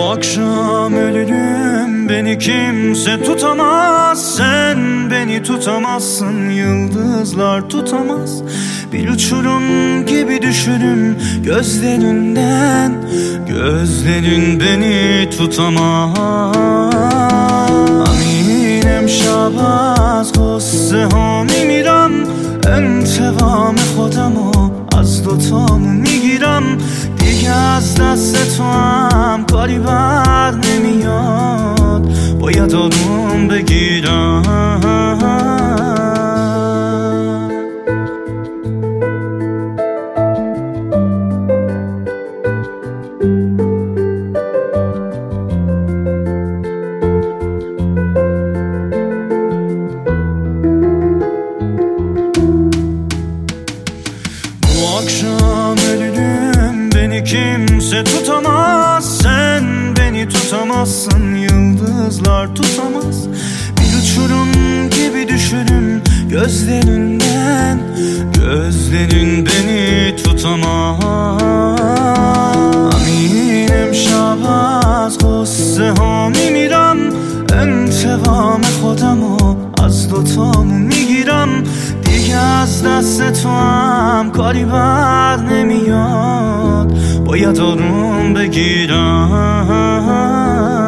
akşam ölürüm, beni kimse tutamaz. Sen beni tutamazsın, yıldızlar tutamaz. Bir uçurum gibi düşürüm gözlerinden. Gözlerin beni tutamaz. امینم شب از قصه ها میمیرم. انتقام خودمو از دوتامون میگیرم. دیگه از دست تو هم کاری بر نمیاد. باید آروم بگیرم. Akşam ölürüm, beni kimse tutamaz. Sen beni tutamazsın, yıldızlar tutamaz. Bir uçurum gibi düşürüm gözlerinden. Gözlerin beni tutamaz. امینم شب از قصه ها میمیرم. انتقام خودمو از دوتامون میگیرم. دیگه از دست تو هم کاری بر نمیاد. باید آروم بگیرم.